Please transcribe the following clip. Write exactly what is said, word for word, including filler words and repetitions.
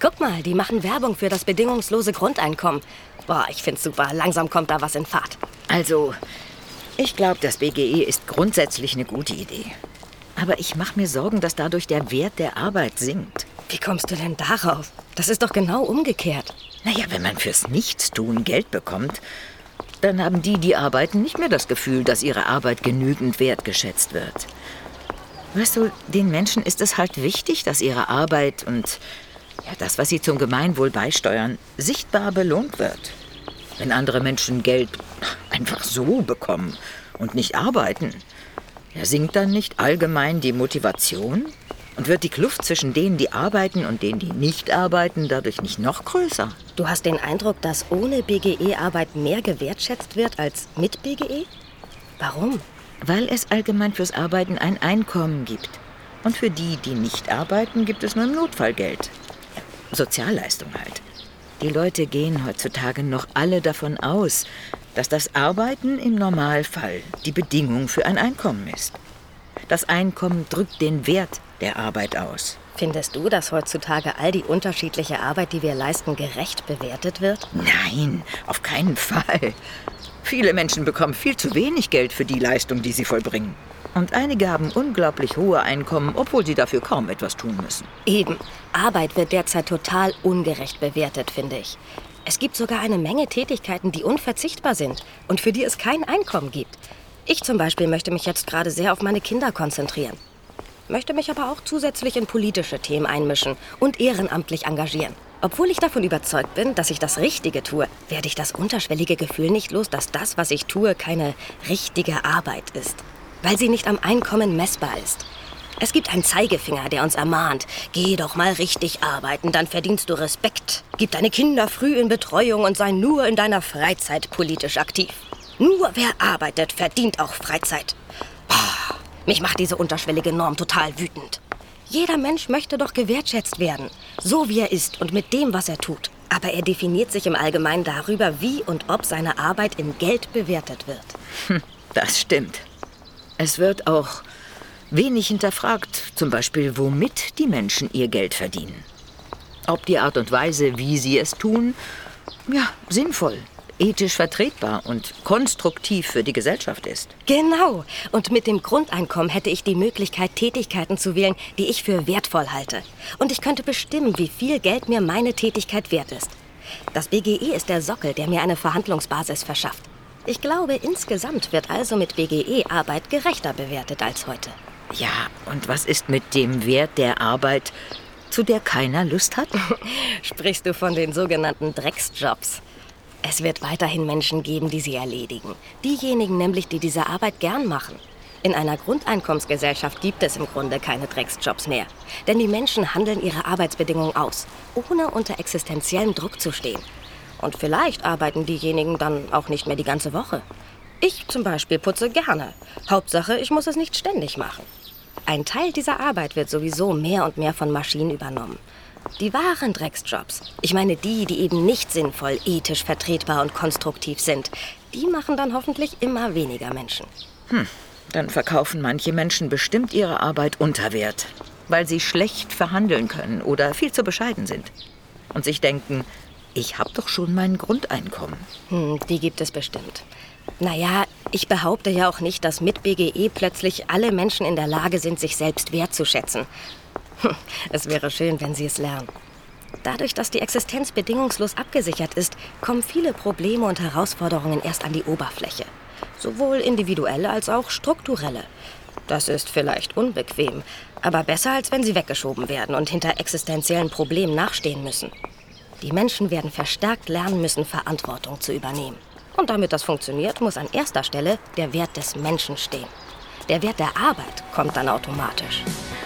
Guck mal, die machen Werbung für das bedingungslose Grundeinkommen. Boah, ich find's super. Langsam kommt da was in Fahrt. Also, ich glaube, das B G E ist grundsätzlich eine gute Idee. Aber ich mache mir Sorgen, dass dadurch der Wert der Arbeit sinkt. Wie kommst du denn darauf? Das ist doch genau umgekehrt. Naja, wenn man fürs Nichtstun Geld bekommt, dann haben die, die arbeiten, nicht mehr das Gefühl, dass ihre Arbeit genügend wertgeschätzt wird. Weißt du, den Menschen ist es halt wichtig, dass ihre Arbeit und ja, das, was sie zum Gemeinwohl beisteuern, sichtbar belohnt wird. Wenn andere Menschen Geld einfach so bekommen und nicht arbeiten, ja, sinkt dann nicht allgemein die Motivation? Und wird die Kluft zwischen denen, die arbeiten und denen, die nicht arbeiten, dadurch nicht noch größer? Du hast den Eindruck, dass ohne B G E Arbeit mehr gewertschätzt wird als mit B G E? Warum? Weil es allgemein fürs Arbeiten ein Einkommen gibt. Und für die, die nicht arbeiten, gibt es nur ein Notfallgeld. Ja, Sozialleistung halt. Die Leute gehen heutzutage noch alle davon aus, dass das Arbeiten im Normalfall die Bedingung für ein Einkommen ist. Das Einkommen drückt den Wert der Arbeit aus. Findest du, dass heutzutage all die unterschiedliche Arbeit, die wir leisten, gerecht bewertet wird? Nein, auf keinen Fall. Viele Menschen bekommen viel zu wenig Geld für die Leistung, die sie vollbringen. Und einige haben unglaublich hohe Einkommen, obwohl sie dafür kaum etwas tun müssen. Eben. Arbeit wird derzeit total ungerecht bewertet, finde ich. Es gibt sogar eine Menge Tätigkeiten, die unverzichtbar sind und für die es kein Einkommen gibt. Ich zum Beispiel möchte mich jetzt gerade sehr auf meine Kinder konzentrieren. Möchte mich aber auch zusätzlich in politische Themen einmischen und ehrenamtlich engagieren. Obwohl ich davon überzeugt bin, dass ich das Richtige tue, werde ich das unterschwellige Gefühl nicht los, dass das, was ich tue, keine richtige Arbeit ist. Weil sie nicht am Einkommen messbar ist. Es gibt einen Zeigefinger, der uns ermahnt, geh doch mal richtig arbeiten, dann verdienst du Respekt. Gib deine Kinder früh in Betreuung und sei nur in deiner Freizeit politisch aktiv. Nur wer arbeitet, verdient auch Freizeit. Boah, mich macht diese unterschwellige Norm total wütend. Jeder Mensch möchte doch gewertschätzt werden, so wie er ist und mit dem, was er tut. Aber er definiert sich im Allgemeinen darüber, wie und ob seine Arbeit in Geld bewertet wird. Hm, das stimmt. Es wird auch wenig hinterfragt, zum Beispiel, womit die Menschen ihr Geld verdienen. Ob die Art und Weise, wie sie es tun, ja, sinnvoll, ethisch vertretbar und konstruktiv für die Gesellschaft ist. Genau. Und mit dem Grundeinkommen hätte ich die Möglichkeit, Tätigkeiten zu wählen, die ich für wertvoll halte. Und ich könnte bestimmen, wie viel Geld mir meine Tätigkeit wert ist. Das B G E ist der Sockel, der mir eine Verhandlungsbasis verschafft. Ich glaube, insgesamt wird also mit B G E Arbeit gerechter bewertet als heute. Ja, und was ist mit dem Wert der Arbeit, zu der keiner Lust hat? Sprichst du von den sogenannten Drecksjobs? Es wird weiterhin Menschen geben, die sie erledigen. Diejenigen nämlich, die diese Arbeit gern machen. In einer Grundeinkommensgesellschaft gibt es im Grunde keine Drecksjobs mehr. Denn die Menschen handeln ihre Arbeitsbedingungen aus, ohne unter existenziellem Druck zu stehen. Und vielleicht arbeiten diejenigen dann auch nicht mehr die ganze Woche. Ich zum Beispiel putze gerne. Hauptsache, ich muss es nicht ständig machen. Ein Teil dieser Arbeit wird sowieso mehr und mehr von Maschinen übernommen. Die wahren Drecksjobs, ich meine die, die eben nicht sinnvoll, ethisch vertretbar und konstruktiv sind, die machen dann hoffentlich immer weniger Menschen. Hm, dann verkaufen manche Menschen bestimmt ihre Arbeit unter Wert, weil sie schlecht verhandeln können oder viel zu bescheiden sind. Und sich denken, ich habe doch schon mein Grundeinkommen. Hm, die gibt es bestimmt. Naja, ich behaupte ja auch nicht, dass mit B G E plötzlich alle Menschen in der Lage sind, sich selbst wertzuschätzen. Hm, es wäre schön, wenn sie es lernen. Dadurch, dass die Existenz bedingungslos abgesichert ist, kommen viele Probleme und Herausforderungen erst an die Oberfläche. Sowohl individuelle als auch strukturelle. Das ist vielleicht unbequem, aber besser, als wenn sie weggeschoben werden und hinter existenziellen Problemen nachstehen müssen. Die Menschen werden verstärkt lernen müssen, Verantwortung zu übernehmen. Und damit das funktioniert, muss an erster Stelle der Wert des Menschen stehen. Der Wert der Arbeit kommt dann automatisch.